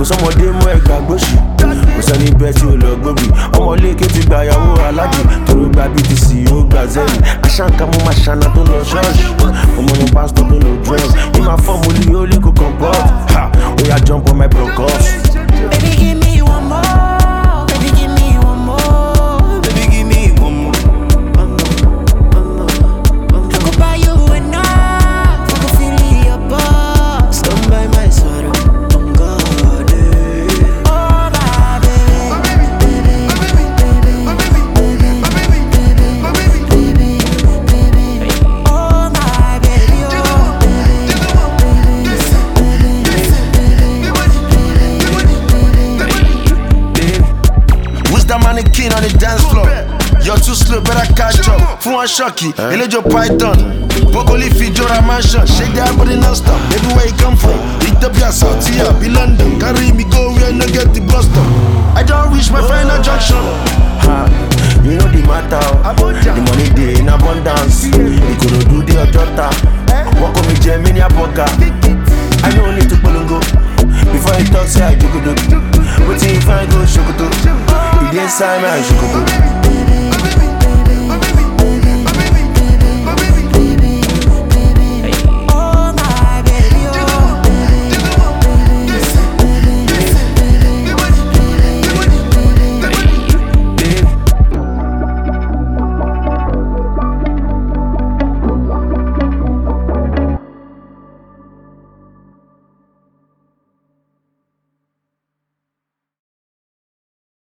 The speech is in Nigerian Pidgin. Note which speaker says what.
Speaker 1: Kò sọ́mọdé mú ẹgbà gbóṣì. Kò sẹ́ni bẹ́ẹ̀ tí ó lọ gbóbi. Ọmọ léèké ti gba ìyàwó alájì. Toro gba BTC ó gba zẹ́yìn. Aṣáǹkà mo máa ṣàna tó lọ ṣọ́ọ̀ṣì. Ọmọ ní pásítọ̀ tó lọ drugs. Ní máa fọ́ọ̀mù olú yóò lè kó comport. Ha! Oya jump on my broncos.
Speaker 2: Baby, give me one more. Baby, give me one more. Baby, give me one more. I could buy you enough. I could feel your boss. Stand by my side. On God. Oh, my baby. Oh, my baby.
Speaker 3: Who's that mannequin on the dance floor? You're too slow, better catch up. Fún wọn ṣọ́ọ̀kì, eléjò python. Bokoli fi jọra mansion. Shake that body non-stop. Baby, where you come from? Ethiopia, Sautia, be London. Carry me go where no get the bus stop. I don't reach my final junction.
Speaker 1: Ha! You know the matter. The money dey in abundance. Ikorodu dey Ọjọ́ta. Wọ́n kọ́ mi jẹ mí ní abọ́gà. I no need to polongo. Before you talk, say I jogodo. Wetin you find go ṣòkòtò? E dey inside my ṣòkòtò.